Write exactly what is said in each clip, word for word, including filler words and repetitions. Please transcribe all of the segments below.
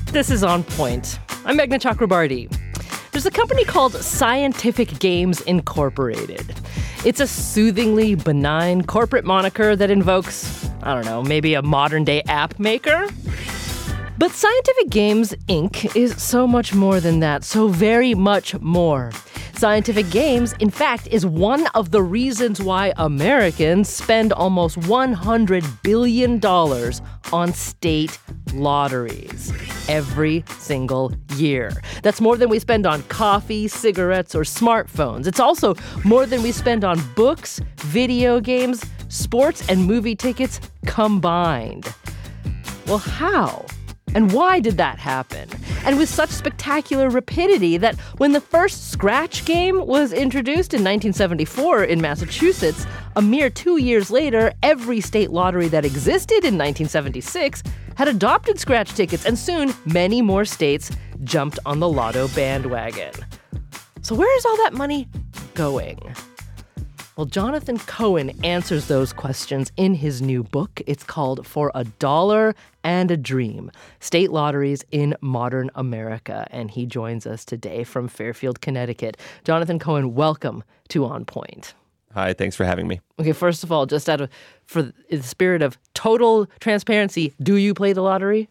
This is On Point. I'm Meghna Chakrabarti. There's a company called Scientific Games Incorporated. It's a soothingly benign corporate moniker that invokes, I don't know, maybe a modern-day app maker? But Scientific Games, Incorporated is so much more than that, so very much more. Scientific Games, in fact, is one of the reasons why Americans spend almost one hundred billion dollars on state lotteries every single year. That's more than we spend on coffee, cigarettes, or smartphones. It's also more than we spend on books, video games, sports, and movie tickets combined. Well, how? And why did that happen? And with such spectacular rapidity that when the first scratch game was introduced in nineteen seventy-four in Massachusetts, a mere two years later, every state lottery that existed in nineteen seventy-six had adopted scratch tickets, and soon many more states jumped on the lotto bandwagon. So where is all that money going? Well, Jonathan Cohen answers those questions in his new book. It's called For a Dollar and a Dream, State Lotteries in Modern America. And he joins us today from Fairfield, Connecticut. Jonathan Cohen, welcome to On Point. Hi, thanks for having me. Okay, first of all, just out of, for the spirit of total transparency, do you play the lottery?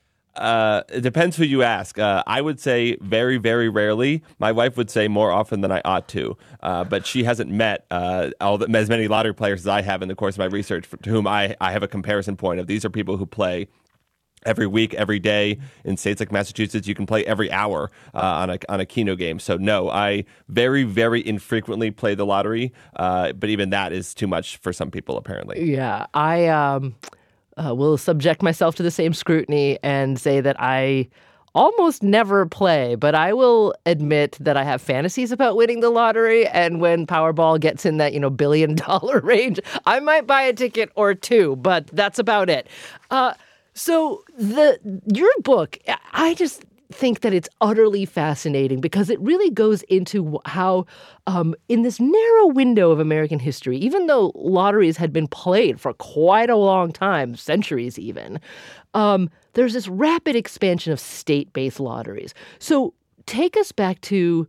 Uh, it depends who you ask. Uh, I would say very, very rarely. My wife would say more often than I ought to. Uh, but she hasn't met uh, all the, as many lottery players as I have in the course of my research, for, to whom I, I have a comparison point of. These are people who play every week, every day. In states like Massachusetts, you can play every hour uh, on a on a Keno game. So no, I very, very infrequently play the lottery. Uh, but even that is too much for some people, apparently. Yeah, I... Um... Uh, will subject myself to the same scrutiny and say that I almost never play, but I will admit that I have fantasies about winning the lottery, and when Powerball gets in that, you know, billion dollar range, I might buy a ticket or two, but that's about it. Uh, so the your book, I just think that it's utterly fascinating because it really goes into how um, in this narrow window of American history, even though lotteries had been played for quite a long time, centuries even, um, there's this rapid expansion of state-based lotteries. So take us back to,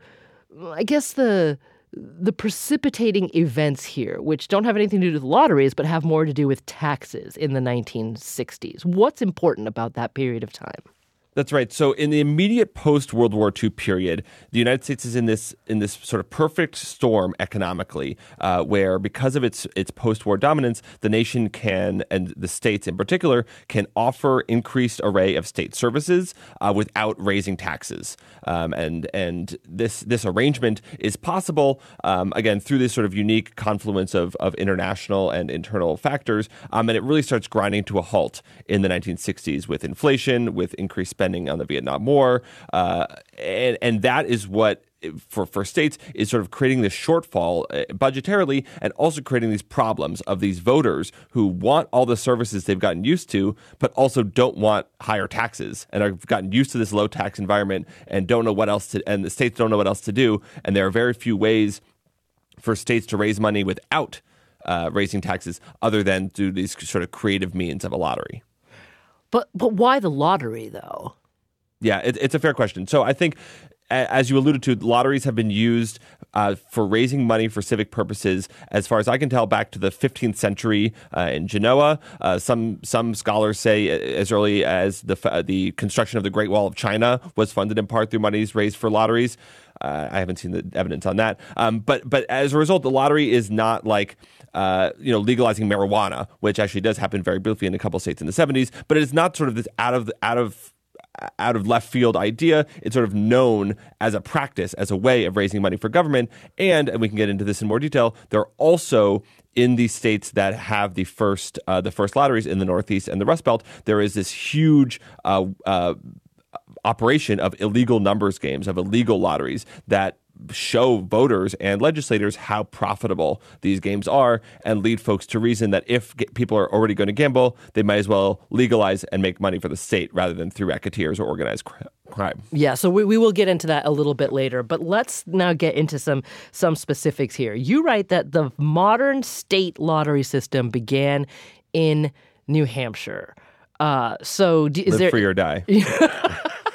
I guess, the the precipitating events here, which don't have anything to do with lotteries, but have more to do with taxes in the nineteen sixties. What's important about that period of time? That's right. So in the immediate post-World War Two period, the United States is in this in this sort of perfect storm economically, uh, where because of its its post-war dominance, the nation can, and the states in particular, can offer increased array of state services uh, without raising taxes. Um, and and this this arrangement is possible, um, again, through this sort of unique confluence of, of international and internal factors. Um, and it really starts grinding to a halt in the nineteen sixties with inflation, with increased spending spending on the Vietnam War. Uh, and, and that is what, for, for states, is sort of creating this shortfall uh, budgetarily, and also creating these problems of these voters who want all the services they've gotten used to, but also don't want higher taxes and have gotten used to this low tax environment and don't know what else to, and the states don't know what else to do. And there are very few ways for states to raise money without uh, raising taxes other than through these sort of creative means of a lottery. But but why the lottery, though? Yeah, it, it's a fair question. So I think, as you alluded to, lotteries have been used uh, for raising money for civic purposes, as far as I can tell, back to the fifteenth century uh, in Genoa. Uh, some some scholars say as early as the uh, the construction of the Great Wall of China was funded in part through monies raised for lotteries. Uh, I haven't seen the evidence on that. Um, but but as a result, the lottery is not like uh, you know legalizing marijuana, which actually does happen very briefly in a couple states in the seventies. But it is not sort of this out of out of out of left field idea. It's sort of known as a practice, as a way of raising money for government. And, and we can get into this in more detail, there are also, in these states that have the first uh, the first lotteries in the Northeast and the Rust Belt, there is this huge uh, uh, operation of illegal numbers games, of illegal lotteries that show voters and legislators how profitable these games are and lead folks to reason that if g- people are already going to gamble, they might as well legalize and make money for the state rather than through racketeers or organized cr- crime. Yeah, so we, we will get into that a little bit later, but let's now get into some some specifics here. You write that the modern state lottery system began in New Hampshire. Uh, so d- is Live there free or die.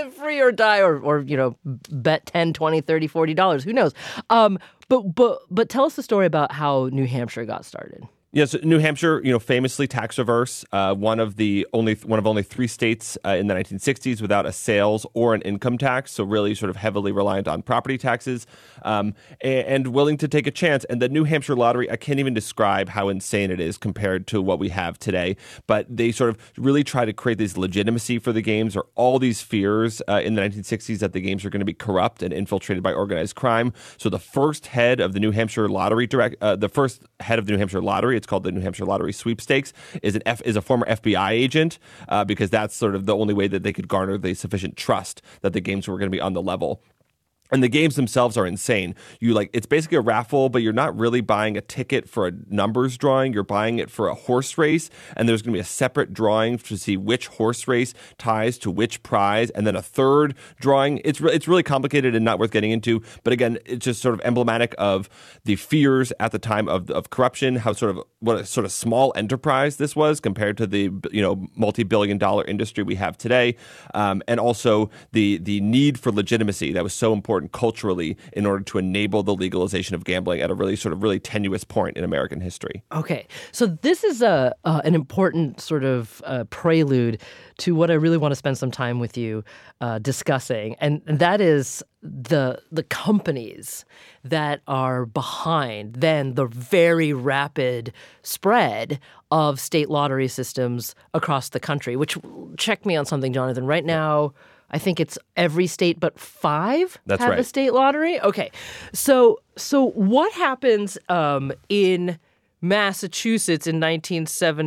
live free or die, or, or you know, bet ten, twenty, thirty, forty dollars. Who knows? Um, but, but, but tell us the story about how New Hampshire got started. Yes, New Hampshire, you know, famously tax averse, uh, one of the only one of only three states uh, in the nineteen sixties without a sales or an income tax, so really sort of heavily reliant on property taxes, um, and, and willing to take a chance. And the New Hampshire lottery, I can't even describe how insane it is compared to what we have today. But they sort of really try to create this legitimacy for the games, or all these fears uh, in the nineteen sixties that the games are going to be corrupt and infiltrated by organized crime. So the first head of the New Hampshire lottery direct, uh, the first head of the New Hampshire lottery, it's called the New Hampshire Lottery Sweepstakes, is an F, is a former F B I agent uh, because that's sort of the only way that they could garner the sufficient trust that the games were going to be on the level. And the games themselves are insane. You like it's basically a raffle, but you're not really buying a ticket for a numbers drawing. You're buying it for a horse race, and there's going to be a separate drawing to see which horse race ties to which prize, and then a third drawing. It's re- it's really complicated and not worth getting into. But again, it's just sort of emblematic of the fears at the time of of corruption. How sort of what a sort of small enterprise this was compared to the you know multi-billion dollar industry we have today, um, and also the the need for legitimacy that was so important culturally in order to enable the legalization of gambling at a really sort of really tenuous point in American history. Okay, so this is a uh, an important sort of uh, prelude to what I really want to spend some time with you uh, discussing, and, and that is the the companies that are behind then the very rapid spread of state lottery systems across the country. Which, check me on something, Jonathan. Right now, I think it's every state but five That's have right. a state lottery. Okay, so so what happens um, in Massachusetts in nineteen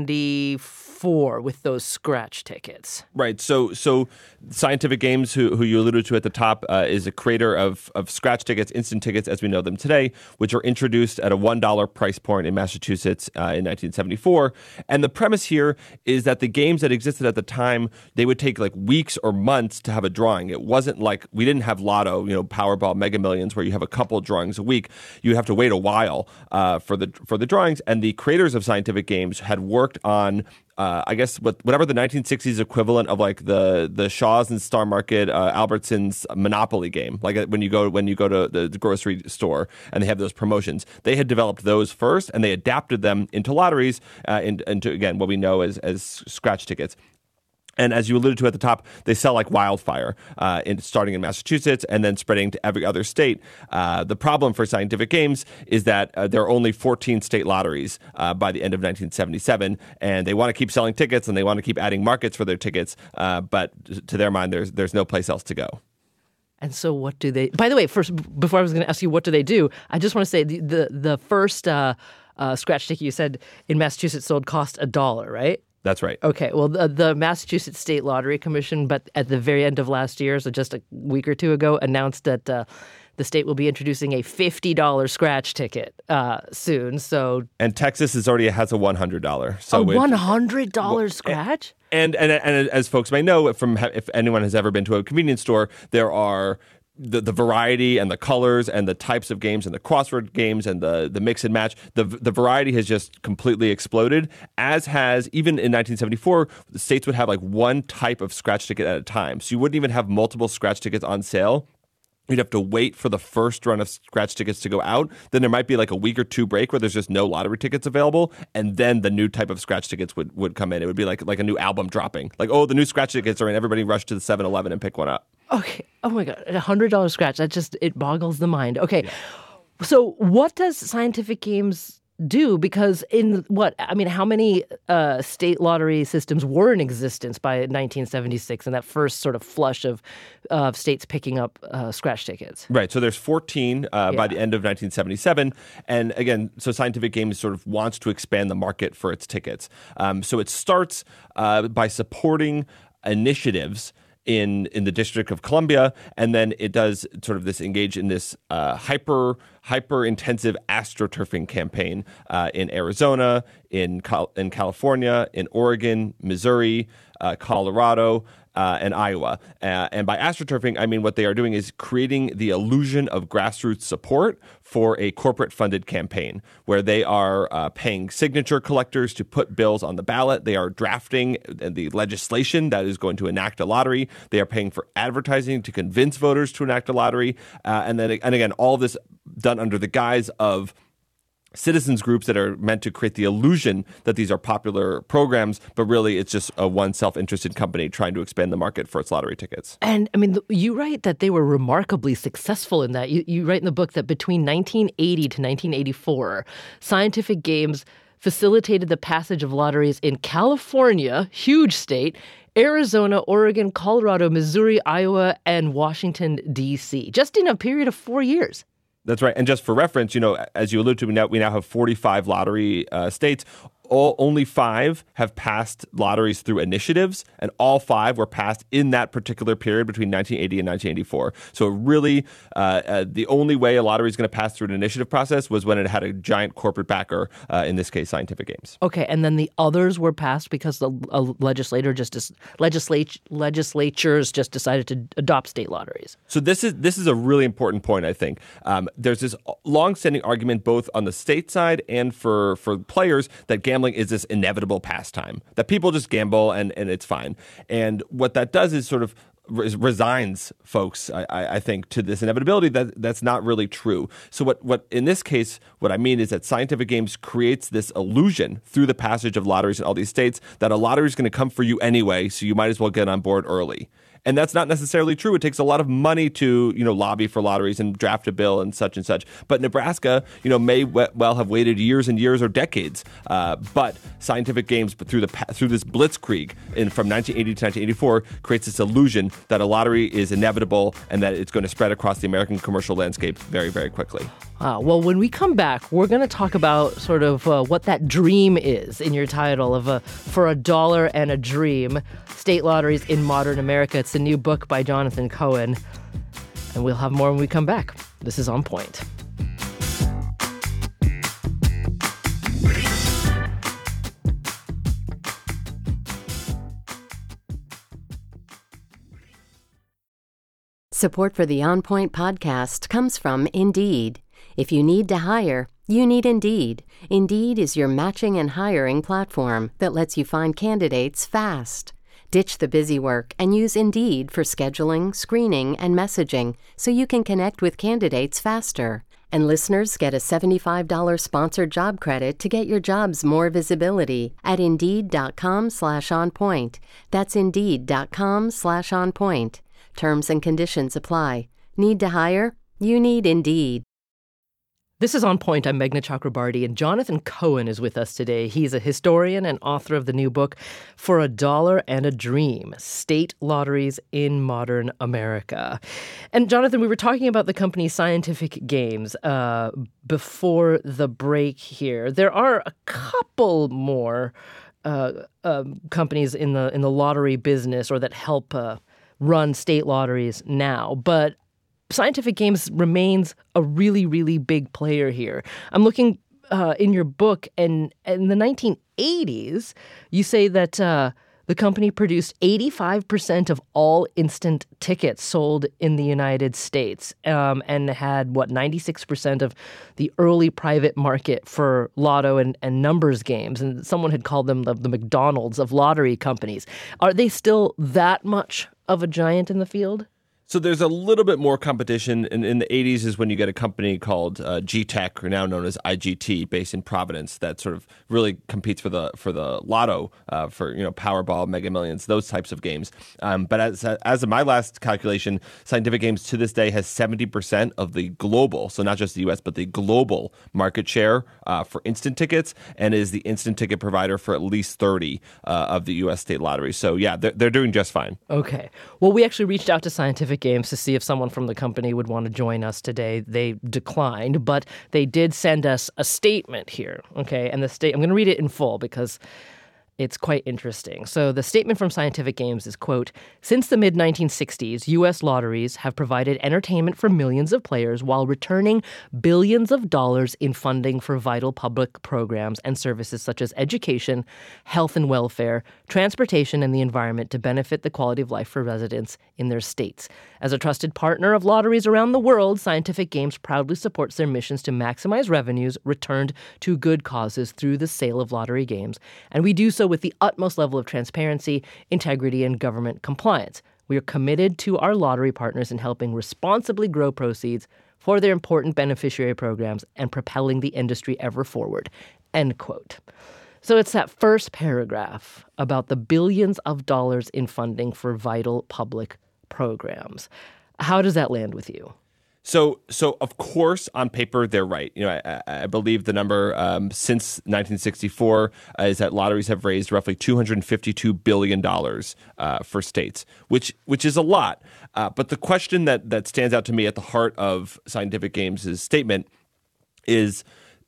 seventy-four with those scratch tickets? Right. So so Scientific Games, who, who you alluded to at the top, uh, is a creator of, of scratch tickets, instant tickets as we know them today, which were introduced at a one dollar price point in Massachusetts uh, in nineteen seventy-four. And the premise here is that the games that existed at the time, they would take like weeks or months to have a drawing. It wasn't like we didn't have Lotto, you know, Powerball, Mega Millions, where you have a couple of drawings a week. You have to wait a while uh, for the for the drawings. And the creators of Scientific Games had worked on Uh, I guess what, whatever the nineteen sixties equivalent of like the the Shaw's and Star Market, uh, Albertsons Monopoly game, like when you go when you go to the, the grocery store and they have those promotions, they had developed those first and they adapted them into lotteries, uh, into, into again what we know as as scratch tickets. And as you alluded to at the top, they sell like wildfire, uh, in, starting in Massachusetts and then spreading to every other state. Uh, the problem for Scientific Games is that uh, there are only fourteen state lotteries uh, by the end of nineteen seventy-seven, and they want to keep selling tickets and they want to keep adding markets for their tickets, uh, but to their mind, there's there's no place else to go. And so what do they... By the way, first, before I was going to ask you what do they do, I just want to say the the, the first uh, uh, scratch ticket you said in Massachusetts sold cost a dollar, right? That's right. Okay. Well, the, the Massachusetts State Lottery Commission, but at the very end of last year, so just a week or two ago, announced that uh, the state will be introducing a fifty dollars scratch ticket uh, soon. So, and Texas is already has a one hundred dollars. So a one hundred dollars well, scratch? And, and and as folks may know, from if anyone has ever been to a convenience store, there are The, the variety and the colors and the types of games and the crossword games and the, the mix and match, the the variety has just completely exploded, as has, even in nineteen seventy-four, the states would have like one type of scratch ticket at a time. So you wouldn't even have multiple scratch tickets on sale. You'd have to wait for the first run of scratch tickets to go out. Then there might be like a week or two break where there's just no lottery tickets available. And then the new type of scratch tickets would, would come in. It would be like like a new album dropping. Like, oh, the new scratch tickets are in. Everybody rush to the seven eleven and pick one up. Okay. Oh, my God. A one hundred dollars scratch. That just, it boggles the mind. Okay. Yeah. So what does Scientific Games do? Because in what, I mean, how many uh, state lottery systems were in existence by nineteen seventy-six and that first sort of flush of uh, states picking up uh, scratch tickets? Right. So there's fourteen uh, yeah. by the end of nineteen seventy-seven. And again, so Scientific Games sort of wants to expand the market for its tickets. Um, so it starts uh, by supporting initiatives in in the District of Columbia, and then it does sort of this engage in this uh, hyper hyper-intensive astroturfing campaign uh, in Arizona, in Cal- in California, in Oregon, Missouri, uh, Colorado, Uh, and Iowa. Uh, and by astroturfing, I mean what they are doing is creating the illusion of grassroots support for a corporate-funded campaign where they are uh, paying signature collectors to put bills on the ballot. They are drafting the legislation that is going to enact a lottery. They are paying for advertising to convince voters to enact a lottery. Uh, and then, and again, all of this done under the guise of citizens groups that are meant to create the illusion that these are popular programs, but really it's just a one self-interested company trying to expand the market for its lottery tickets. And I mean, you write that they were remarkably successful in that. You, you write in the book that between nineteen eighty to nineteen eighty-four, Scientific Games facilitated the passage of lotteries in California, huge state, Arizona, Oregon, Colorado, Missouri, Iowa, and Washington, D C, just in a period of four years. That's right. And just for reference, you know, as you alluded to, we now, we now have forty-five lottery uh, states. All, only five have passed lotteries through initiatives, and all five were passed in that particular period between nineteen eighty and nineteen eighty-four. So really, uh, uh, the only way a lottery is going to pass through an initiative process was when it had a giant corporate backer, uh, in this case, Scientific Games. Okay, and then the others were passed because the a legislator just dis- legislate, legislatures just decided to adopt state lotteries. So this is this is a really important point, I think. Um, there's this long-standing argument both on the state side and for, for players that gambling is this inevitable pastime, that people just gamble and, and it's fine. And what that does is sort of res- resigns folks, I, I think, to this inevitability that that's not really true. So what, what in this case, what I mean is that Scientific Games creates this illusion through the passage of lotteries in all these states that a lottery is going to come for you anyway, so you might as well get on board early. And that's not necessarily true. It takes a lot of money to, you know, lobby for lotteries and draft a bill and such and such. But Nebraska, you know, may well have waited years and years or decades. Uh, but Scientific Games, but through the through this blitzkrieg in from nineteen eighty to nineteen eighty-four, creates this illusion that a lottery is inevitable and that it's going to spread across the American commercial landscape very, very quickly. Uh, well, when we come back, we're going to talk about sort of uh, what that dream is in your title of a For a Dollar and a Dream, State Lotteries in Modern America. It's a new book by Jonathan Cohen, and we'll have more when we come back. This is On Point. Support for the On Point podcast comes from Indeed. If you need to hire, you need Indeed. Indeed is your matching and hiring platform that lets you find candidates fast. Ditch the busy work and use Indeed for scheduling, screening, and messaging so you can connect with candidates faster. And listeners get a seventy-five dollars sponsored job credit to get your jobs more visibility at Indeed.com slash on point. That's Indeed.com slash on point. Terms and conditions apply. Need to hire? You need Indeed. This is On Point. I'm Meghna Chakrabarty, and Jonathan Cohen is with us today. He's a historian and author of the new book, For a Dollar and a Dream, State Lotteries in Modern America. And Jonathan, we were talking about the company Scientific Games uh, before the break here. There are a couple more uh, uh, companies in the in the lottery business or that help uh, run state lotteries now, but Scientific Games remains a really, really big player here. I'm looking uh, in your book, and in the nineteen eighties, you say that uh, the company produced eighty-five percent of all instant tickets sold in the United States, um, and had, what, ninety-six percent of the early private market for lotto and, and numbers games. And someone had called them the, the McDonald's of lottery companies. Are they still that much of a giant in the field? So there's a little bit more competition. In, in the eighties is when you get a company called uh, G-Tech, or now known as I G T, based in Providence, that sort of really competes for the for the lotto, uh, for you know Powerball, Mega Millions, those types of games. Um, but as as of my last calculation, Scientific Games to this day has seventy percent of the global, so not just the U S, but the global market share uh, for instant tickets, and is the instant ticket provider for at least thirty uh, of the U S state lotteries. So yeah, they're, they're doing just fine. Okay. Well, we actually reached out to Scientific Games to see if someone from the company would want to join us today. They declined, but they did send us a statement here. Okay. And the state, I'm going to read it in full because It's quite interesting. So the statement from Scientific Games is, quote, "Since the mid nineteen sixties, U S lotteries have provided entertainment for millions of players while returning billions of dollars in funding for vital public programs and services such as education, health and welfare, transportation, and the environment to benefit the quality of life for residents in their states. As a trusted partner of lotteries around the world, Scientific Games proudly supports their missions to maximize revenues returned to good causes through the sale of lottery games, and we do so with the utmost level of transparency, integrity, and government compliance. We are committed to our lottery partners in helping responsibly grow proceeds for their important beneficiary programs and propelling the industry ever forward." End quote. So it's that first paragraph about the billions of dollars in funding for vital public programs. How does that land with you? So, so of course, on paper, they're right. You know, I, I believe the number um, since nineteen sixty-four uh, is that lotteries have raised roughly two hundred fifty-two billion dollars uh, for states, which which is a lot. Uh, but the question that that stands out to me at the heart of Scientific Games' statement is,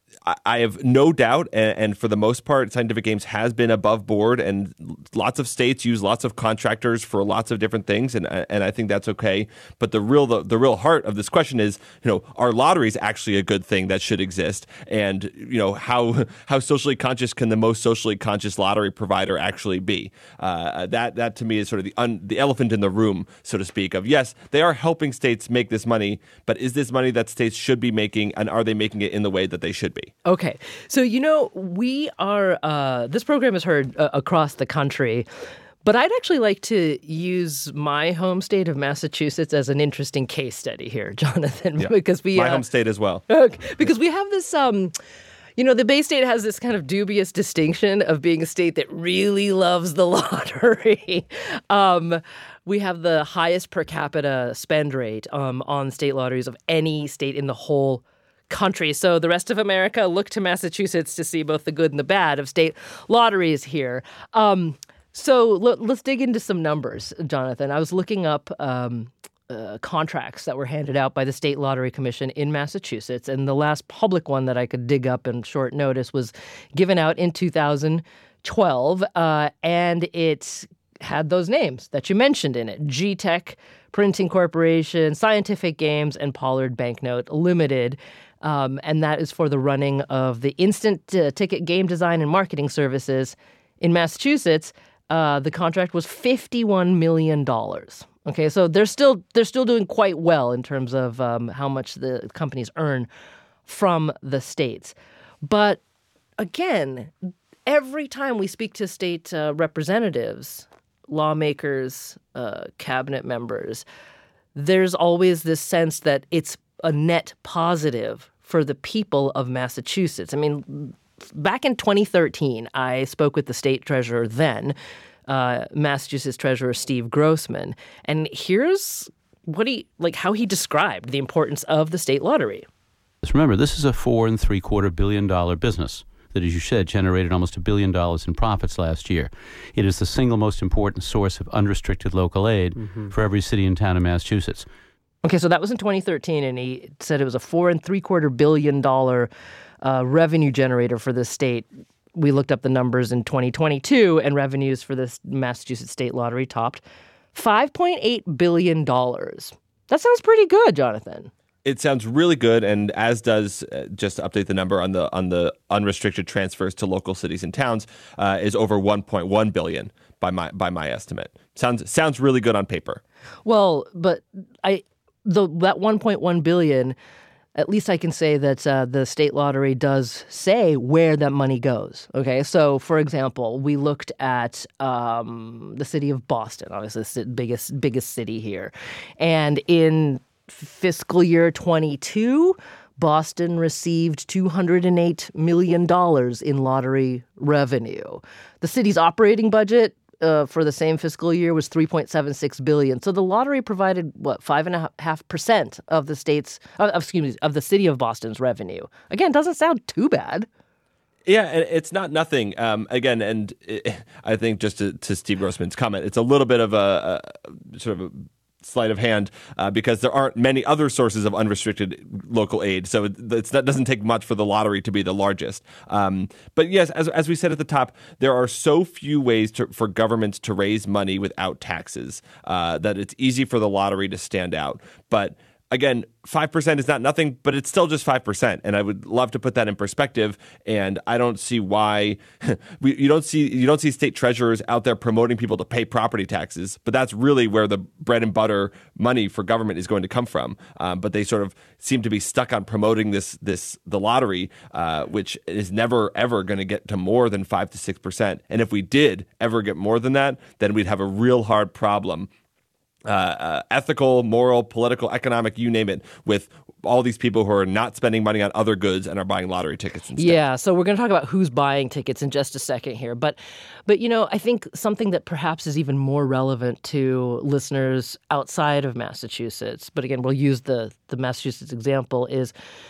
I have no doubt, and for the most part, Scientific Games has been above board, and lots of states use lots of contractors for lots of different things, and and I think that's okay. But the real the, the real heart of this question is, you know, are lotteries actually a good thing that should exist? And you know, how how socially conscious can the most socially conscious lottery provider actually be? Uh, that that to me is sort of the un, the elephant in the room, so to speak. Of yes, they are helping states make this money, but is this money that states should be making, and are they making it in the way that they should be? Okay. So, you know, we are, uh, this program is heard uh, across the country, but I'd actually like to use my home state of Massachusetts as an interesting case study here, Jonathan, yeah. because we... My uh, home state as well. Okay, because we have this... Um, You know, the Bay State has this kind of dubious distinction of being a state that really loves the lottery. um, we have the highest per capita spend rate um, on state lotteries of any state in the whole country. So the rest of America look to Massachusetts to see both the good and the bad of state lotteries here. Um, so l- let's dig into some numbers, Jonathan. I was looking up um, uh, contracts that were handed out by the State Lottery Commission in Massachusetts, and the last public one that I could dig up in short notice was given out in two thousand twelve, uh, and it had those names that you mentioned in it: G-Tech Printing Corporation, Scientific Games, and Pollard Banknote Limited. Um, and that is for the running of the instant uh, ticket game design and marketing services. In Massachusetts, uh, the contract was fifty-one million dollars. Okay, so they're still they're still doing quite well in terms of um, how much the companies earn from the states. But again, every time we speak to state uh, representatives, lawmakers, uh, cabinet members, there's always this sense that it's a net positive for the people of Massachusetts. I mean, back in twenty thirteen, I spoke with the state treasurer then, uh, Massachusetts Treasurer Steve Grossman, and here's what he like how he described the importance of the state lottery. Remember, this is a four and three quarter billion dollar business that, as you said, generated almost a billion dollars in profits last year. It is the single most important source of unrestricted local aid mm-hmm. for every city and town in Massachusetts. Okay, so that was in twenty thirteen, and he said it was a four and three quarter billion dollar uh, revenue generator for the state. We looked up the numbers in twenty twenty-two, and revenues for the Massachusetts State Lottery topped five point eight billion dollars. That sounds pretty good, Jonathan. It sounds really good, and as does, uh, just to update the number on the on the unrestricted transfers to local cities and towns, uh, is over one point one billion dollars by my by my estimate. Sounds sounds really good on paper. Well, but I the that one point one billion dollars, at least I can say that uh, the state lottery does say where that money goes. Okay, so for example, we looked at um, the city of Boston, obviously the biggest biggest city here, and in fiscal year twenty-two, Boston received two hundred eight million dollars in lottery revenue. The city's operating budget uh, for the same fiscal year was three point seven six billion dollars. So the lottery provided, what, five point five percent of the state's, uh, excuse me, of the city of Boston's revenue. Again, doesn't sound too bad. Yeah, and it's not nothing. Um, again, and it, I think just to, to Steve Grossman's comment, it's a little bit of a, a sort of a sleight of hand uh, because there aren't many other sources of unrestricted local aid. So it, it's, that doesn't take much for the lottery to be the largest. Um, but yes, as, as we said at the top, there are so few ways to, for governments to raise money without taxes uh, that it's easy for the lottery to stand out. But again, five percent is not nothing, but it's still just five percent. And I would love to put that in perspective. And I don't see why we, you don't see you don't see state treasurers out there promoting people to pay property taxes. But that's really where the bread and butter money for government is going to come from. Um, but they sort of seem to be stuck on promoting this this the lottery, uh, which is never, ever going to get to more than five to six percent. And if we did ever get more than that, then we'd have a real hard problem. Uh, uh, ethical, moral, political, economic, you name it, with all these people who are not spending money on other goods and are buying lottery tickets instead. Yeah, so we're going to talk about who's buying tickets in just a second here. But, but you know, I think something that perhaps is even more relevant to listeners outside of Massachusetts, but again, we'll use the, the Massachusetts example, is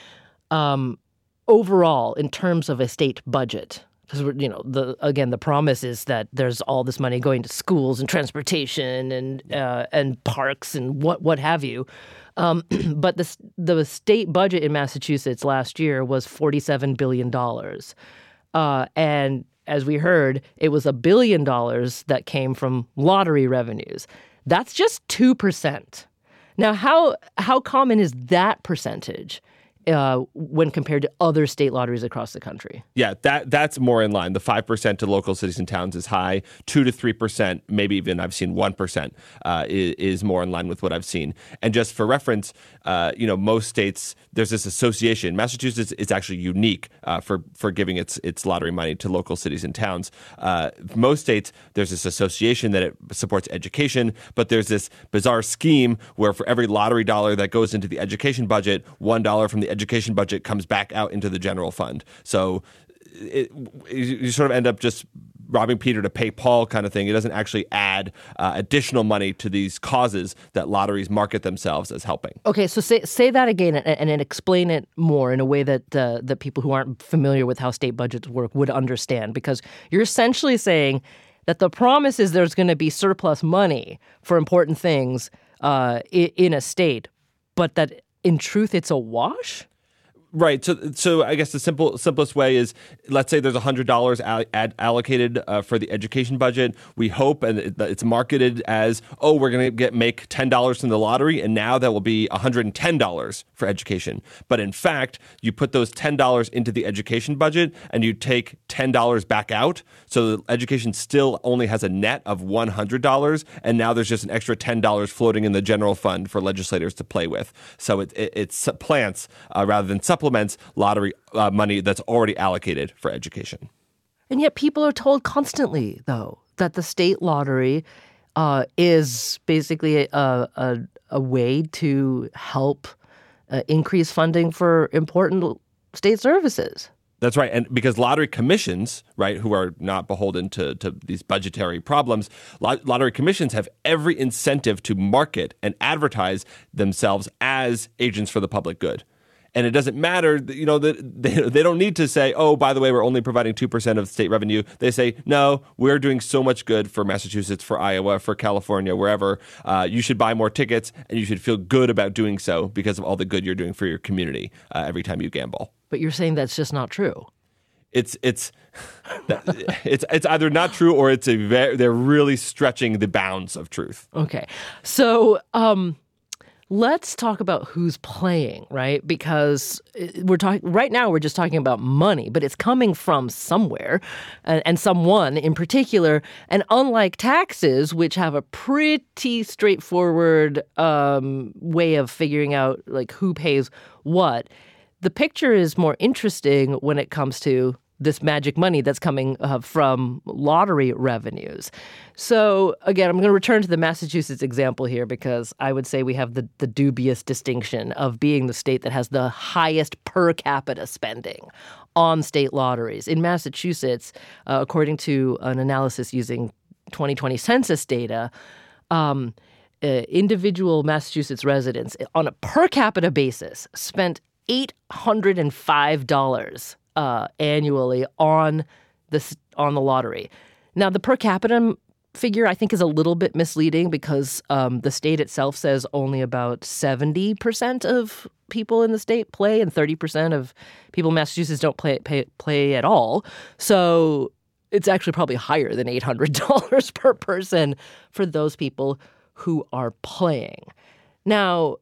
um, overall, in terms of a state budget. Because, you know, the again, the promise is that there's all this money going to schools and transportation and uh, and parks and what what have you. Um, but the the state budget in Massachusetts last year was forty-seven billion dollars. Uh, and as we heard, it was a billion dollars that came from lottery revenues. That's just two percent. Now, how how common is that percentage? Uh, when compared to other state lotteries across the country? Yeah, that that's more in line. The five percent to local cities and towns is high. two to three percent, maybe even I've seen one percent, uh, is, is more in line with what I've seen. And just for reference, uh, you know, most states, there's this association. Massachusetts is actually unique uh, for, for giving its its lottery money to local cities and towns. Uh, most states, there's this association that it supports education, but there's this bizarre scheme where for every lottery dollar that goes into the education budget, one dollar from the education budget comes back out into the general fund. So it, you sort of end up just robbing Peter to pay Paul kind of thing. It doesn't actually add uh, additional money to these causes that lotteries market themselves as helping. Okay, so say say that again and, and, and explain it more in a way that uh, that people who aren't familiar with how state budgets work would understand. Because you're essentially saying that the promise is there's going to be surplus money for important things uh, in, in a state, but that in truth, it's a wash? Right. So, so I guess the simple, simplest way is, let's say there's one hundred dollars all, ad, allocated uh, for the education budget. We hope, and it, it's marketed as, oh, we're going to get make ten dollars from the lottery, and now that will be one hundred ten dollars for education. But in fact, you put those ten dollars into the education budget, and you take ten dollars back out. So the education still only has a net of one hundred dollars, and now there's just an extra ten dollars floating in the general fund for legislators to play with. So it, it, it supplants uh, rather than supplements lottery uh, money that's already allocated for education. And yet people are told constantly, though, that the state lottery uh, is basically a, a, a way to help uh, increase funding for important state services. That's right. And because lottery commissions, right, who are not beholden to, to these budgetary problems, lot, lottery commissions have every incentive to market and advertise themselves as agents for the public good. And it doesn't matter, you know, that they, they don't need to say, oh, by the way, we're only providing two percent of state revenue. They say, no, we're doing so much good for Massachusetts, for Iowa, for California, wherever. Uh, you should buy more tickets, and you should feel good about doing so because of all the good you're doing for your community uh, every time you gamble. But you're saying that's just not true. It's it's it's it's either not true or it's a very, they're really stretching the bounds of truth. Okay, so um, let's talk about who's playing, right? Because we're talking right now. We're just talking about money, but it's coming from somewhere, and, and someone in particular. And unlike taxes, which have a pretty straightforward um, way of figuring out like who pays what, the picture is more interesting when it comes to this magic money that's coming uh, from lottery revenues. So again, I'm going to return to the Massachusetts example here because I would say we have the, the dubious distinction of being the state that has the highest per capita spending on state lotteries. In Massachusetts, uh, according to an analysis using twenty twenty census data, um, uh, individual Massachusetts residents on a per capita basis spent eight hundred five dollars uh, annually on the on the lottery. Now, the per capita figure I think is a little bit misleading because um, the state itself says only about seventy percent of people in the state play and thirty percent of people in Massachusetts don't play play, play at all. So it's actually probably higher than eight hundred dollars per person for those people who are playing. Now,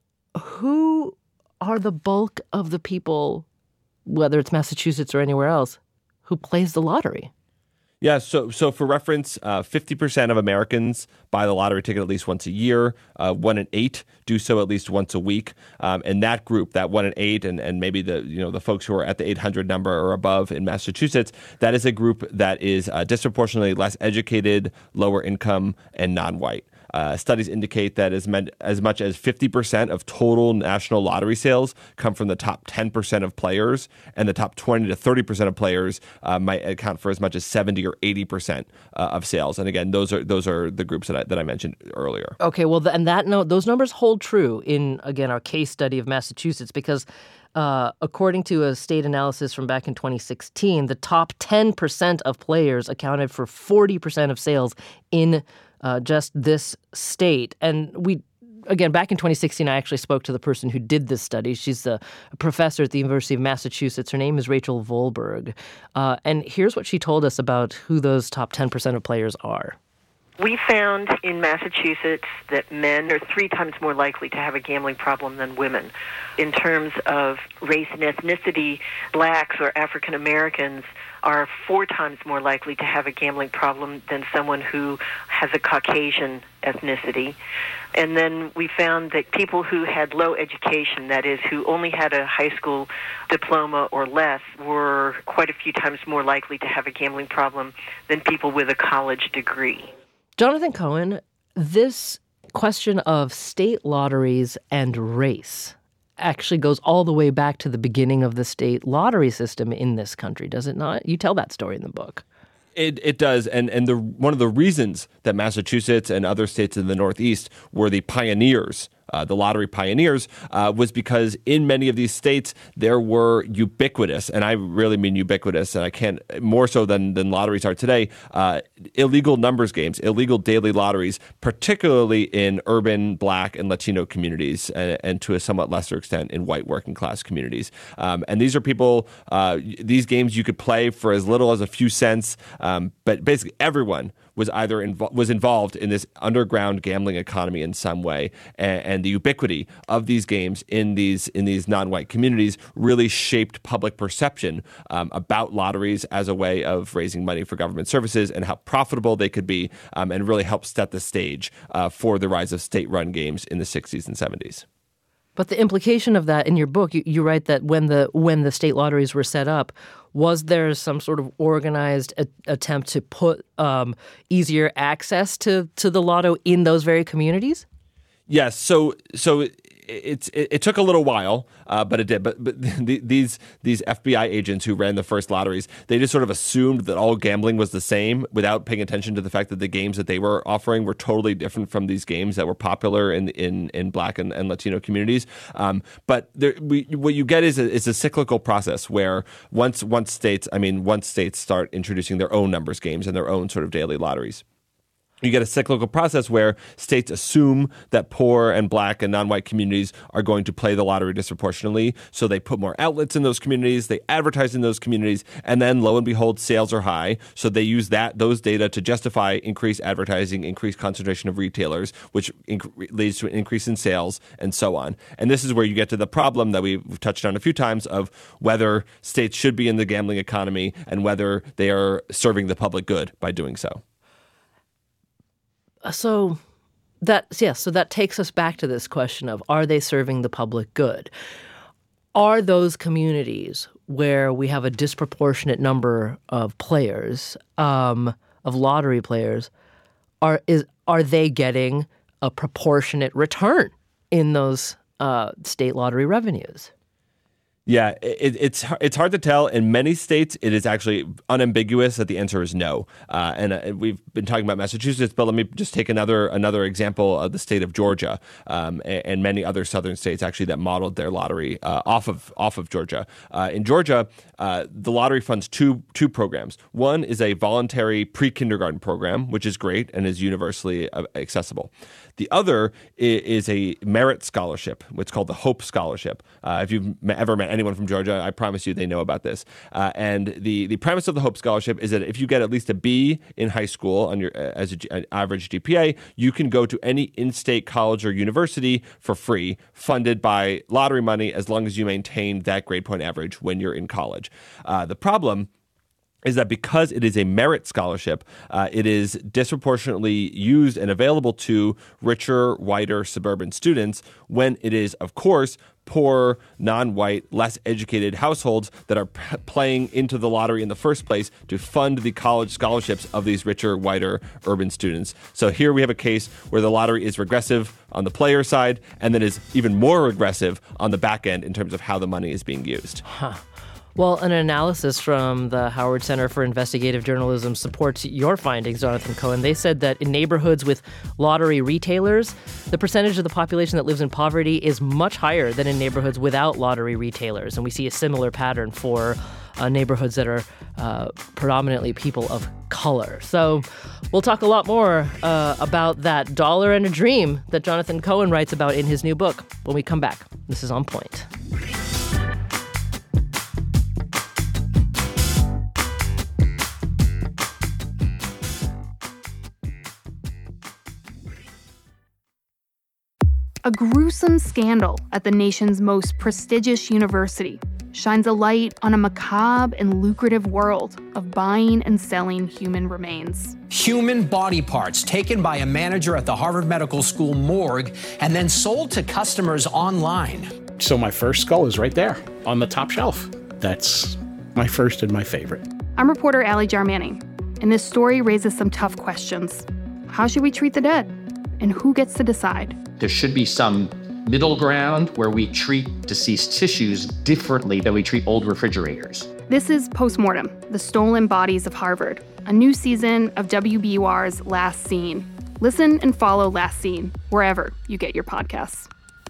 who are the bulk of the people, whether it's Massachusetts or anywhere else, who plays the lottery? Yeah, so so for reference, uh, fifty percent of Americans buy the lottery ticket at least once a year. Uh, one in eight do so at least once a week. Um, and that group, that one in eight, and, and maybe the you know the folks who are at the eight hundred number or above in Massachusetts, that is a group that is uh, disproportionately less educated, lower income, and non-white. Uh, studies indicate that as, men, as much as fifty percent of total national lottery sales come from the top ten percent of players, and the top twenty to thirty percent of players uh, might account for as much as seventy or eighty percent uh, of sales. And again, those are those are the groups that I, that I mentioned earlier. Okay, well, the, and that no, those numbers hold true in, again, our case study of Massachusetts because uh, according to a state analysis from back in twenty sixteen, the top ten percent of players accounted for forty percent of sales in Uh, just this state. And we, again, back in twenty sixteen, I actually spoke to the person who did this study. She's a, a professor at the University of Massachusetts. Her name is Rachel Volberg. Uh, and here's what she told us about who those top ten percent of players are. We found in Massachusetts that men are three times more likely to have a gambling problem than women. In terms of race and ethnicity, blacks or African Americans are four times more likely to have a gambling problem than someone who has a Caucasian ethnicity. And then we found that people who had low education, that is, who only had a high school diploma or less, were quite a few times more likely to have a gambling problem than people with a college degree. Jonathan Cohen, this question of state lotteries and race actually goes all the way back to the beginning of the state lottery system in this country, does it not? You tell that story in the book. It it does, and and the one of the reasons that Massachusetts and other states in the Northeast were the pioneers, uh, the lottery pioneers, uh, was because in many of these states there were ubiquitous, and I really mean ubiquitous, and I can't more so than than lotteries are today, uh, illegal numbers games, illegal daily lotteries, particularly in urban Black and Latino communities, and, and to a somewhat lesser extent in white working class communities. Um, and these are people. Uh, these games you could play for as little as a few cents. Um, but basically everyone was either invo- was involved in this underground gambling economy in some way, and, and the ubiquity of these games in these in these non-white communities really shaped public perception um, about lotteries as a way of raising money for government services and how profitable they could be, um, and really helped set the stage uh, for the rise of state-run games in the sixties and seventies. But the implication of that in your book, you, you write that when the when the state lotteries were set up, was there some sort of organized a, attempt to put um, easier access to, to the lotto in those very communities? Yes. So so it's it, it took a little while, uh, but it did. But but the, these these F B I agents who ran the first lotteries, they just sort of assumed that all gambling was the same without paying attention to the fact that the games that they were offering were totally different from these games that were popular in in, in Black and, and Latino communities. Um, but there, we, what you get is a, is a cyclical process where once once states, I mean, once states start introducing their own numbers games and their own sort of daily lotteries, you get a cyclical process where states assume that poor and Black and non-white communities are going to play the lottery disproportionately. So they put more outlets in those communities, they advertise in those communities, and then lo and behold, sales are high. So they use that those data to justify increased advertising, increased concentration of retailers, which inc- leads to an increase in sales, and so on. And this is where you get to the problem that we've touched on a few times of whether states should be in the gambling economy and whether they are serving the public good by doing so. So that yes, so that takes us back to this question of, are they serving the public good? Are those communities where we have a disproportionate number of players, um, of lottery players, are is are they getting a proportionate return in those uh, state lottery revenues? Yeah, it, it's it's hard to tell. In many states, it is actually unambiguous that the answer is no. Uh, and uh, we've been talking about Massachusetts, but let me just take another another example of the state of Georgia um, and, and many other southern states actually that modeled their lottery uh, off of off of Georgia. Uh, in Georgia, uh, the lottery funds two two programs. One is a voluntary pre-kindergarten program, which is great and is universally uh, accessible. The other is a merit scholarship, what's called the Hope Scholarship. Uh, if you've ever met anyone from Georgia, I promise you they know about this. Uh, and the, the premise of the Hope Scholarship is that if you get at least a B in high school on your as a, an average G P A, you can go to any in-state college or university for free, funded by lottery money, as long as you maintain that grade point average when you're in college. Uh, the problem is that because it is a merit scholarship, uh, it is disproportionately used and available to richer, whiter suburban students when it is, of course, poor, non-white, less educated households that are p- playing into the lottery in the first place to fund the college scholarships of these richer, whiter urban students. So here we have a case where the lottery is regressive on the player side and then is even more regressive on the back end in terms of how the money is being used. Huh. Well, an analysis from the Howard Center for Investigative Journalism supports your findings, Jonathan Cohen. They said that in neighborhoods with lottery retailers, the percentage of the population that lives in poverty is much higher than in neighborhoods without lottery retailers. And we see a similar pattern for uh, neighborhoods that are uh, predominantly people of color. So we'll talk a lot more uh, about that dollar and a dream that Jonathan Cohen writes about in his new book when we come back. This is On Point. A gruesome scandal at the nation's most prestigious university shines a light on a macabre and lucrative world of buying and selling human remains. Human body parts taken by a manager at the Harvard Medical School morgue and then sold to customers online. So my first skull is right there on the top shelf. That's my first and my favorite. I'm reporter Allie Jarmani, and this story raises some tough questions. How should we treat the dead? And who gets to decide? There should be some middle ground where we treat deceased tissues differently than we treat old refrigerators. This is Postmortem, The Stolen Bodies of Harvard, a new season of W B U R's Last Scene. Listen and follow Last Scene wherever you get your podcasts.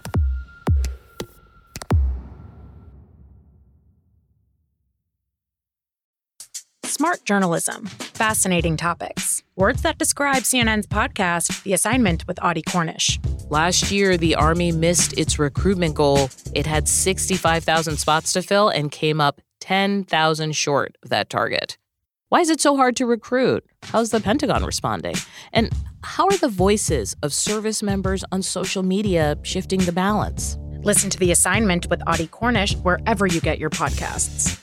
Smart journalism, fascinating topics. Words that describe C N N's podcast, The Assignment with Audie Cornish. Last year, the Army missed its recruitment goal. It had sixty-five thousand spots to fill and came up ten thousand short of that target. Why is it so hard to recruit? How's the Pentagon responding? And how are the voices of service members on social media shifting the balance? Listen to The Assignment with Audie Cornish wherever you get your podcasts.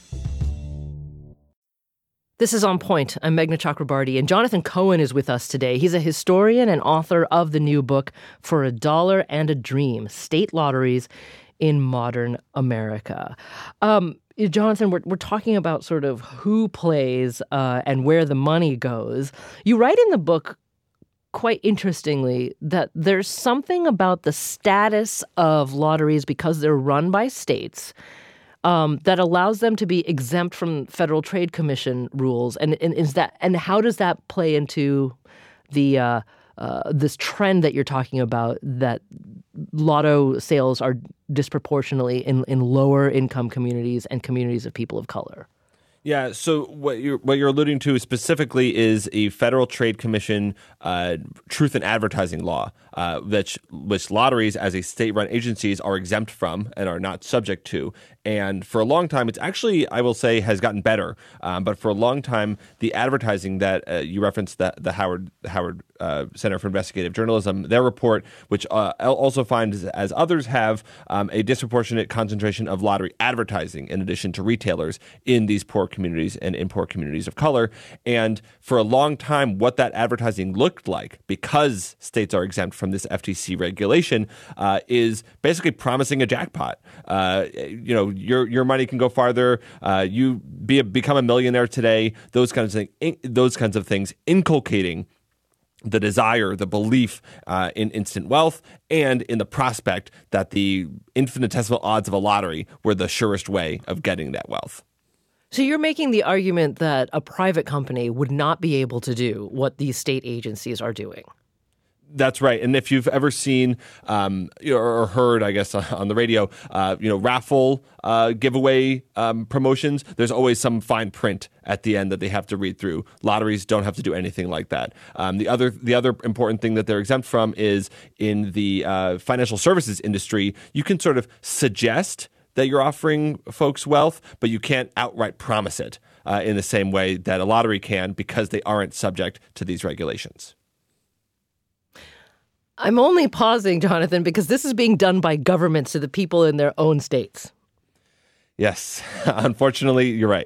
This is On Point. I'm Meghna Chakrabarty, and Jonathan Cohen is with us today. He's a historian and author of the new book, For a Dollar and a Dream, State Lotteries in Modern America. Um, Jonathan, we're, we're talking about sort of who plays uh, and where the money goes. You write in the book, quite interestingly, that there's something about the status of lotteries because they're run by states Um, that allows them to be exempt from Federal Trade Commission rules, and, and is that and how does that play into the uh, uh, this trend that you're talking about that lotto sales are disproportionately in, in lower income communities and communities of people of color? Yeah, so what you're what you're alluding to specifically is a Federal Trade Commission uh, truth in advertising law, uh, which which lotteries as a state-run agencies are exempt from and are not subject to. And for a long time, it's actually, I will say, has gotten better. Um, but for a long time, the advertising that uh, you referenced, that the Howard the Howard uh, Center for Investigative Journalism, their report, which uh, also finds, as others have, um, a disproportionate concentration of lottery advertising in addition to retailers in these poor communities and in poor communities of color. And for a long time, what that advertising looked like, because states are exempt from this F T C regulation, uh, is basically promising a jackpot. Uh, you know, your your money can go farther. Uh, you be a, become a millionaire today. Those kinds of things, those kinds of things, inculcating the desire, the belief uh, in instant wealth, and in the prospect that the infinitesimal odds of a lottery were the surest way of getting that wealth. So you're making the argument that a private company would not be able to do what these state agencies are doing. That's right. And if you've ever seen um, or heard, I guess, on the radio, uh, you know, raffle uh, giveaway um, promotions, there's always some fine print at the end that they have to read through. Lotteries don't have to do anything like that. Um, the other the other important thing that they're exempt from is in the uh, financial services industry, you can sort of suggest that you're offering folks wealth, but you can't outright promise it uh, in the same way that a lottery can because they aren't subject to these regulations. I'm only pausing, Jonathan, because this is being done by governments to the people in their own states. Yes, unfortunately, you're right.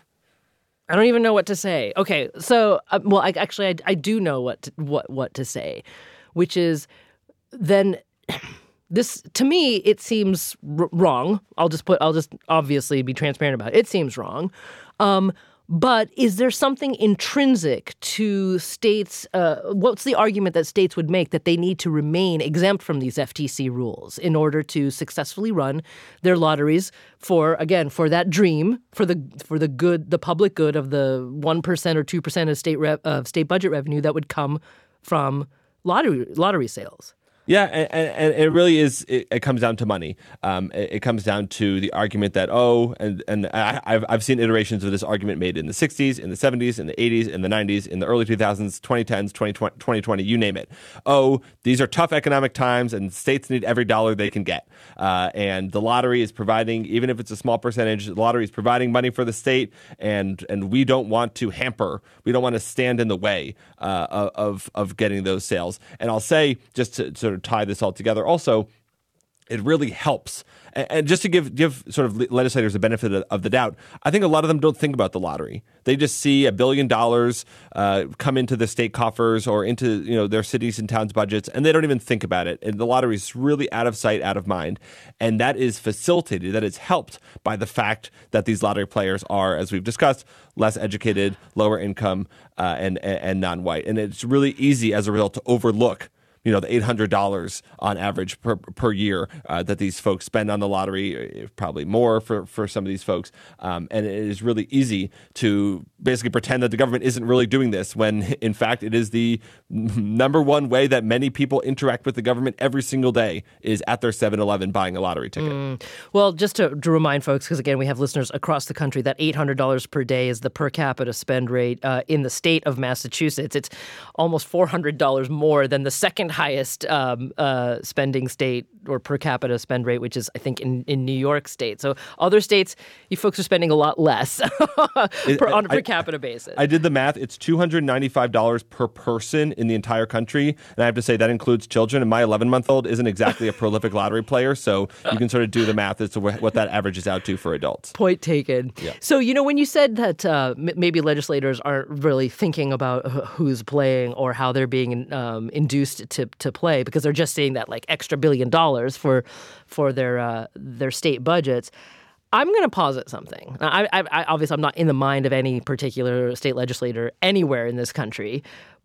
I don't even know what to say. Okay, so, uh, well, I, actually, I, I do know what to, what what to say, which is then this, to me, it seems r- wrong. I'll just put, I'll just obviously be transparent about it. It seems wrong. Um, But is there something intrinsic to states? Uh, what's the argument that states would make that they need to remain exempt from these F T C rules in order to successfully run their lotteries for, again, for that dream, for the for the good, the public good of the one percent or two percent of state re- of state budget revenue that would come from lottery lottery sales? Yeah, and, and it really is, it, it comes down to money. Um, it, it comes down to the argument that, oh, and, and I, I've, I've seen iterations of this argument made in the sixties, in the seventies, in the eighties, in the nineties, in the early two thousands, twenty tens, twenty twenty, you name it. Oh, these are tough economic times and states need every dollar they can get. Uh, and the lottery is providing, even if it's a small percentage, the lottery is providing money for the state, and and we don't want to hamper, we don't want to stand in the way uh, of, of getting those sales. And I'll say, just to sort of tie this all together, also, it really helps. And just to give give sort of legislators the benefit of the doubt, I think a lot of them don't think about the lottery. They just see a billion dollars uh, come into the state coffers or into, you know, their cities and towns' budgets, and they don't even think about it. And the lottery is really out of sight, out of mind. And that is facilitated, that is helped by the fact that these lottery players are, as we've discussed, less educated, lower income, uh, and, and, and non-white. And it's really easy as a result to overlook, you know, the eight hundred dollars on average per per year uh, that these folks spend on the lottery, probably more for, for some of these folks. Um, and it is really easy to basically pretend that the government isn't really doing this when, in fact, it is the number one way that many people interact with the government every single day is at their seven eleven buying a lottery ticket. Mm. Well, just to, to remind folks, because, again, we have listeners across the country, that eight hundred dollars per day is the per capita spend rate uh, in the state of Massachusetts. It's almost four hundred dollars more than the second highest um, uh, spending state or per capita spend rate, which is, I think, in, in New York State. So other states, you folks are spending a lot less per, on a per I, capita basis. I did the math. It's two hundred ninety-five dollars per person in the entire country. And I have to say that includes children. And my eleven-month-old isn't exactly a prolific lottery player. So you can sort of do the math as to wh- what that averages out to for adults. Point taken. Yeah. So, you know, when you said that uh, m- maybe legislators aren't really thinking about h- who's playing or how they're being um, induced to to play because they're just seeing that like extra billion dollars for for their uh, their state budgets, I'm going to posit something. I, I, I obviously I'm not in the mind of any particular state legislator anywhere in this country,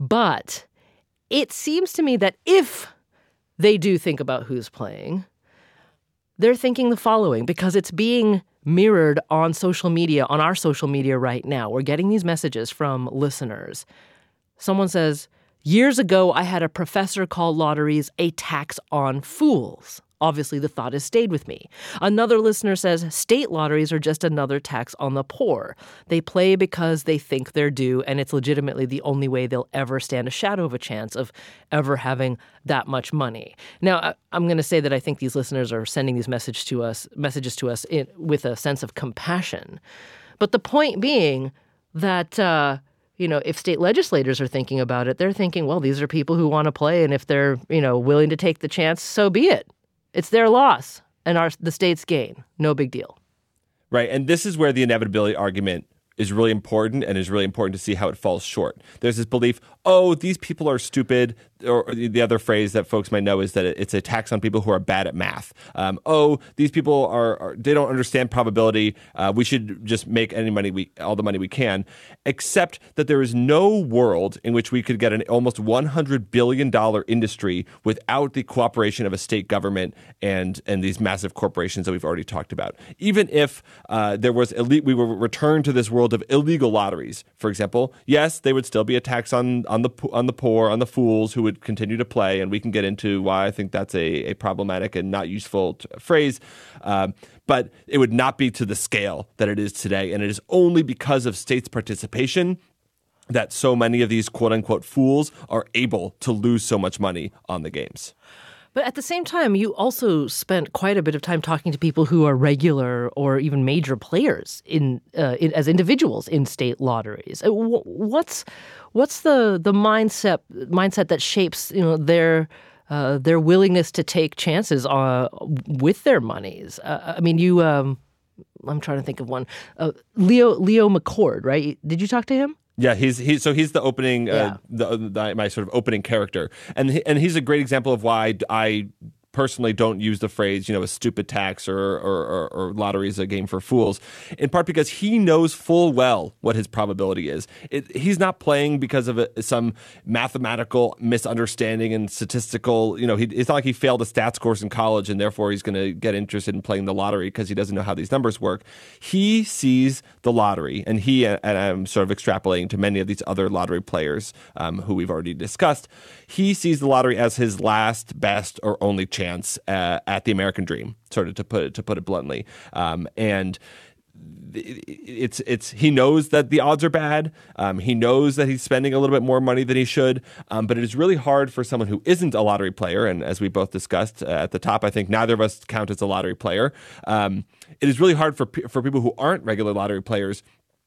but it seems to me that if they do think about who's playing, they're thinking the following, because it's being mirrored on social media, on our social media right now. We're getting these messages from listeners. Someone says, years ago, I had a professor call lotteries a tax on fools. Obviously, the thought has stayed with me. Another listener says, state lotteries are just another tax on the poor. They play because they think they're due, and it's legitimately the only way they'll ever stand a shadow of a chance of ever having that much money. Now, I'm going to say that I think these listeners are sending these messages to us, messages to us in, with a sense of compassion. But the point being that, uh, you know, if state legislators are thinking about it, they're thinking, well, these are people who want to play, and if they're, you know, willing to take the chance, so be it. It's their loss and our the state's gain. No big deal. Right. And this is where the inevitability argument is really important and is really important to see how it falls short. There's this belief, oh, these people are stupid. Or the other phrase that folks might know is that it's a tax on people who are bad at math. Um, oh, these people are, are they don't understand probability. Uh, we should just make any money we all the money we can. Except that there is no world in which we could get an almost one hundred billion dollars industry without the cooperation of a state government and and these massive corporations that we've already talked about. Even if uh, there was elite, we were returned to this world of illegal lotteries, for example. Yes, they would still be a tax on on the on the poor, on the fools who would continue to play, and we can get into why I think that's a, a problematic and not useful t- phrase. Uh, but it would not be to the scale that it is today, and it is only because of states' participation that so many of these quote-unquote fools are able to lose so much money on the games. But at the same time, you also spent quite a bit of time talking to people who are regular or even major players in, uh, in as individuals in state lotteries. What's what's the the mindset mindset that shapes you know their uh, their willingness to take chances uh, with their monies? Uh, I mean, you. Um, I'm trying to think of one. Uh, Leo Leo McCord, right? Did you talk to him? Yeah, he's he's so he's the opening, yeah. uh, the, the my sort of opening character, and he, and he's a great example of why I personally don't use the phrase, you know, a stupid tax or, or, or, or lottery is a game for fools, in part because he knows full well what his probability is. It, he's not playing because of a, some mathematical misunderstanding and statistical, you know, he, it's not like he failed a stats course in college and therefore he's going to get interested in playing the lottery because he doesn't know how these numbers work. He sees the lottery, and he, and I'm sort of extrapolating to many of these other lottery players um, who we've already discussed, he sees the lottery as his last, best, or only chance. Chance uh, at the American dream, sort of to put it, to put it bluntly, um, and it's it's he knows that the odds are bad. Um, he knows that he's spending a little bit more money than he should, um, but it is really hard for someone who isn't a lottery player. And as we both discussed uh, at the top, I think neither of us count as a lottery player. Um, it is really hard for for people who aren't regular lottery players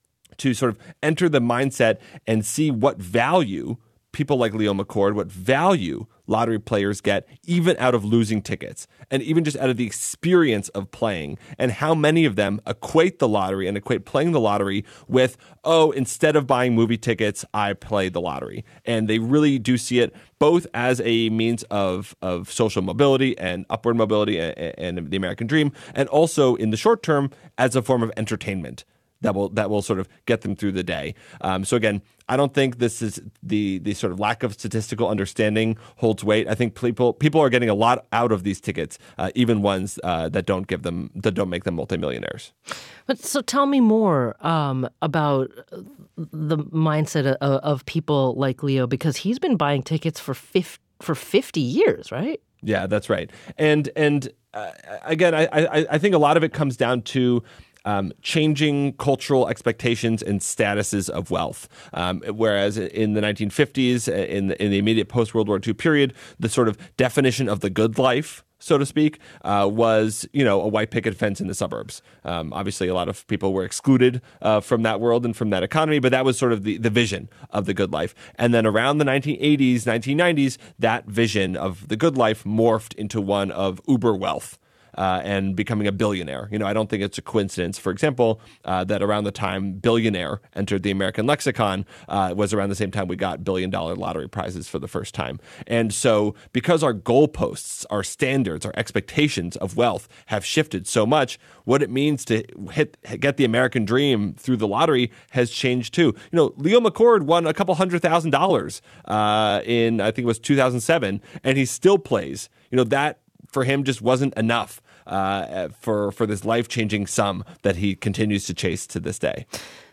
to sort of enter the mindset and see what value people like Leo McCord, what value lottery players get even out of losing tickets and even just out of the experience of playing, and how many of them equate the lottery and equate playing the lottery with, oh, instead of buying movie tickets, I play the lottery. And they really do see it both as a means of, of social mobility and upward mobility and, and the American dream, and also in the short term as a form of entertainment that will that will sort of get them through the day. Um, so again, I don't think this is the the sort of lack of statistical understanding holds weight. I think people people are getting a lot out of these tickets, uh, even ones uh, that don't give them that don't make them multimillionaires. But so tell me more um, about the mindset of, of people like Leo, because he's been buying tickets for fifty, for fifty years, right? Yeah, that's right. And and uh, again, I, I I think a lot of it comes down to Um, changing cultural expectations and statuses of wealth. Um, whereas in the nineteen fifties, in the, in the immediate post-World War Two period, the sort of definition of the good life, so to speak, uh, was, you know, a white picket fence in the suburbs. Um, obviously, a lot of people were excluded uh, from that world and from that economy, but that was sort of the, the vision of the good life. And then around the nineteen eighties, nineteen nineties, that vision of the good life morphed into one of uber wealth. Uh, and becoming a billionaire. You know, I don't think it's a coincidence, for example, uh, that around the time billionaire entered the American lexicon uh, was around the same time we got billion-dollar lottery prizes for the first time. And so because our goalposts, our standards, our expectations of wealth have shifted so much, what it means to hit get the American dream through the lottery has changed too. You know, Leo McCord won a couple hundred thousand dollars uh, in, I think it was two thousand seven, and he still plays. You know, that for him just wasn't enough uh, for for this life-changing sum that he continues to chase to this day.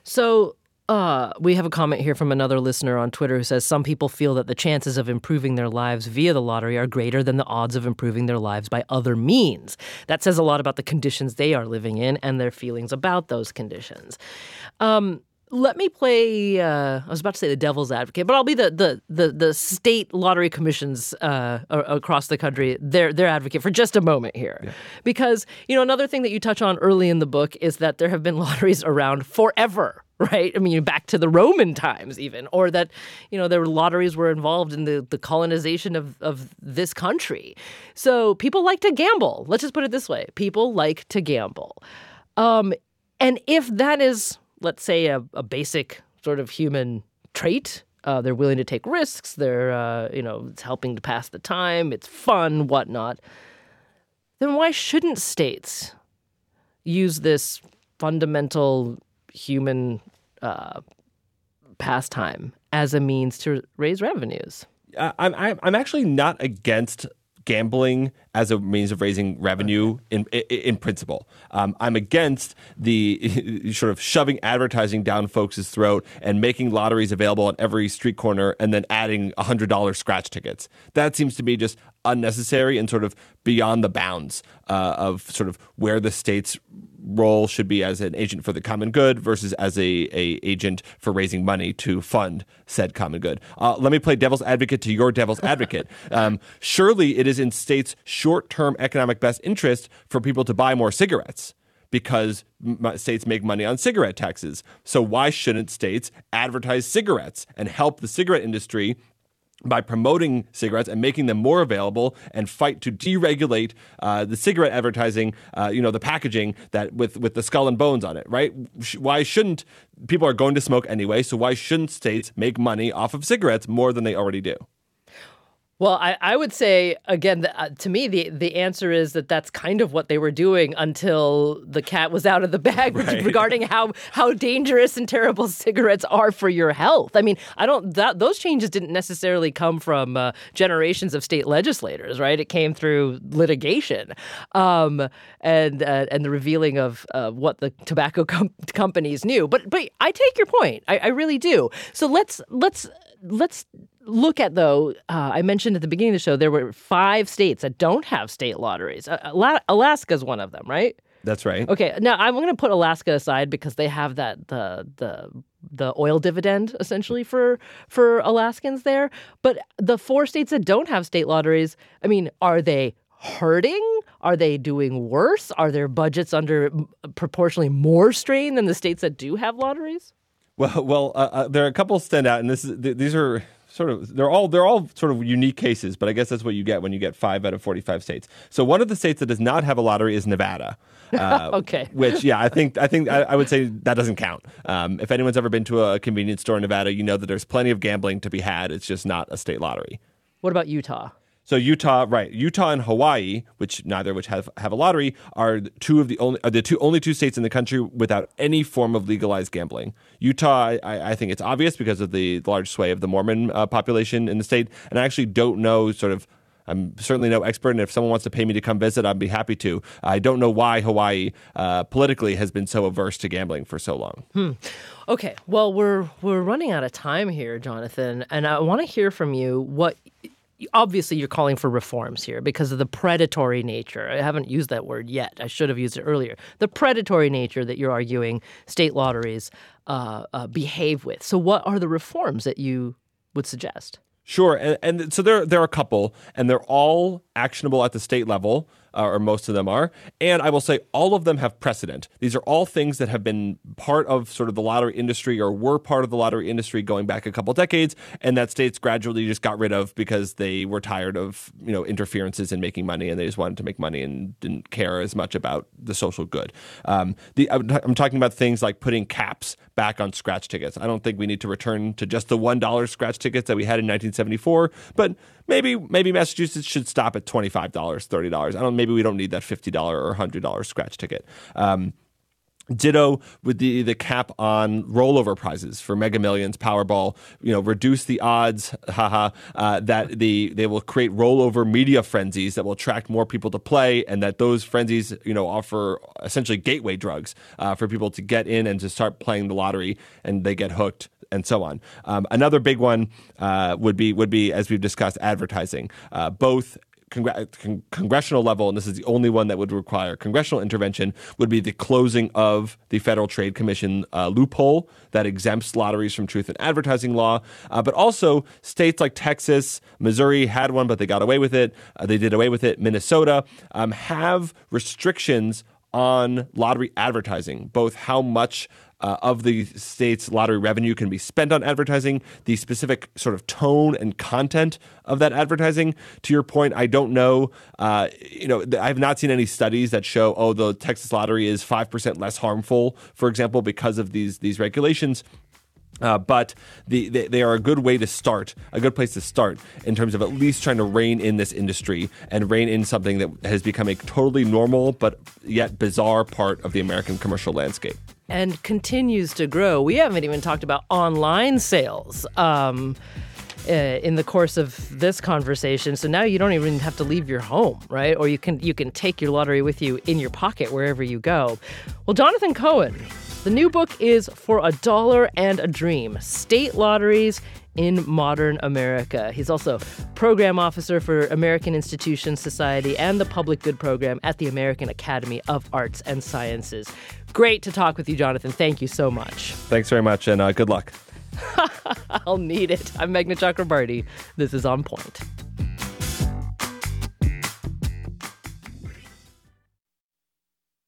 So uh, we have a comment here from another listener on Twitter who says some people feel that the chances of improving their lives via the lottery are greater than the odds of improving their lives by other means. That says a lot about the conditions they are living in and their feelings about those conditions. Um Let me play, uh, I was about to say the devil's advocate, but I'll be the the the, the state lottery commissions uh, across the country, their, their advocate for just a moment here. Yeah. Because, you know, another thing that you touch on early in the book is that there have been lotteries around forever, right? I mean, back to the Roman times even, or that, you know, there were lotteries were involved in the, the colonization of, of this country. So people like to gamble. Let's just put it this way. People like to gamble. Um, and if that is let's say, a, a basic sort of human trait. Uh, they're willing to take risks. They're, uh, you know, it's helping to pass the time. It's fun, whatnot. Then why shouldn't states use this fundamental human uh, pastime as a means to raise revenues? Uh, I'm I'm actually not against gambling as a means of raising revenue in in, in principle. Um, I'm against the sort of shoving advertising down folks' throat and making lotteries available on every street corner and then adding one hundred dollars scratch tickets. That seems to me just unnecessary and sort of beyond the bounds uh, of sort of where the state's role should be as an agent for the common good versus as a, a agent for raising money to fund said common good. Uh, let me play devil's advocate to your devil's advocate. Um, surely it is in states' short-term economic best interest for people to buy more cigarettes because m- states make money on cigarette taxes. So why shouldn't states advertise cigarettes and help the cigarette industry by promoting cigarettes and making them more available and fight to deregulate uh, the cigarette advertising, uh, you know, the packaging that with, with the skull and bones on it, right? Why shouldn't people are going to smoke anyway, so why shouldn't states make money off of cigarettes more than they already do? Well, I, I would say, again, the, uh, to me, the, the answer is that that's kind of what they were doing until the cat was out of the bag right. regarding how, how dangerous and terrible cigarettes are for your health. I mean, I don't that those changes didn't necessarily come from uh, generations of state legislators, right? It came through litigation um, and uh, and the revealing of uh, what the tobacco com- companies knew. But but I take your point. I, I really do. So let's let's let's. Look at, though, uh, I mentioned at the beginning of the show, there were five states that don't have state lotteries. Uh, Alaska's one of them, right? That's right. Okay, now I'm going to put Alaska aside because they have that the the the oil dividend essentially for for Alaskans there. But the four states that don't have state lotteries, I mean, are they hurting? Are they doing worse? Are their budgets under proportionally more strain than the states that do have lotteries? Well, well, uh, uh, there are a couple stand out, and this is th- these are. Sort of, they're all they're all sort of unique cases, but I guess that's what you get when you get five out of forty-five states. So one of the states that does not have a lottery is Nevada. Uh, okay. Which, yeah, I think I think I, I would say that doesn't count. Um, if anyone's ever been to a convenience store in Nevada, you know that there's plenty of gambling to be had. It's just not a state lottery. What about Utah? So Utah, right? Utah and Hawaii, which neither of which have, have a lottery, are two of the only are the two only two states in the country without any form of legalized gambling. Utah, I, I think it's obvious because of the large sway of the Mormon uh, population in the state, and I actually don't know. Sort of, I'm certainly no expert, and if someone wants to pay me to come visit, I'd be happy to. I don't know why Hawaii uh, politically has been so averse to gambling for so long. Hmm. Okay, well, we're we're running out of time here, Jonathan, and I want to hear from you what. Obviously, you're calling for reforms here because of the predatory nature. I haven't used that word yet. I should have used it earlier. The predatory nature that you're arguing state lotteries uh, uh, behave with. So what are the reforms that you would suggest? Sure. And, and so there, there are a couple, and they're all actionable at the state level. Uh, or most of them are. And I will say all of them have precedent. These are all things that have been part of sort of the lottery industry or were part of the lottery industry going back a couple decades, and that states gradually just got rid of because they were tired of, you know, interferences in making money, and they just wanted to make money and didn't care as much about the social good. Um, the, I'm talking about things like putting caps back on scratch tickets. I don't think we need to return to just the one dollar scratch tickets that we had in nineteen seventy-four, but maybe maybe Massachusetts should stop at twenty-five dollars, thirty dollars. I don't. Maybe we don't need that fifty dollars or one hundred dollars scratch ticket. Um, Ditto with the, the cap on rollover prizes for Mega Millions, Powerball. You know, reduce the odds, haha, uh, that the they will create rollover media frenzies that will attract more people to play, and that those frenzies, you know, offer essentially gateway drugs uh, for people to get in and to start playing the lottery, and they get hooked, and so on. Um, another big one uh, would be would be as we've discussed, advertising, uh, both. Congr- con- congressional level, and this is the only one that would require congressional intervention, would be the closing of the Federal Trade Commission uh, loophole that exempts lotteries from truth in advertising law. Uh, but also states like Texas, Missouri had one, but they got away with it. Uh, they did away with it. Minnesota um, have restrictions on lottery advertising, both how much uh, of the state's lottery revenue can be spent on advertising, the specific sort of tone and content of that advertising. To your point, I don't know, uh, you know, I have not seen any studies that show, oh, the Texas lottery is five percent less harmful, for example, because of these these regulations. Uh, but the, they, they are a good way to start, a good place to start in terms of at least trying to rein in this industry and rein in something that has become a totally normal but yet bizarre part of the American commercial landscape. And continues to grow. We haven't even talked about online sales um, uh, in the course of this conversation. So now you don't even have to leave your home, right? Or you can you can take your lottery with you in your pocket wherever you go. Well, Jonathan Cohen, the new book is For a Dollar and a Dream, State Lotteries in Modern America. He's also program officer for American Institution Society and the Public Good Program at the American Academy of Arts and Sciences. Great to talk with you, Jonathan. Thank you so much. Thanks very much, and uh, good luck. I'll need it. I'm Meghna Chakrabarti. This is On Point.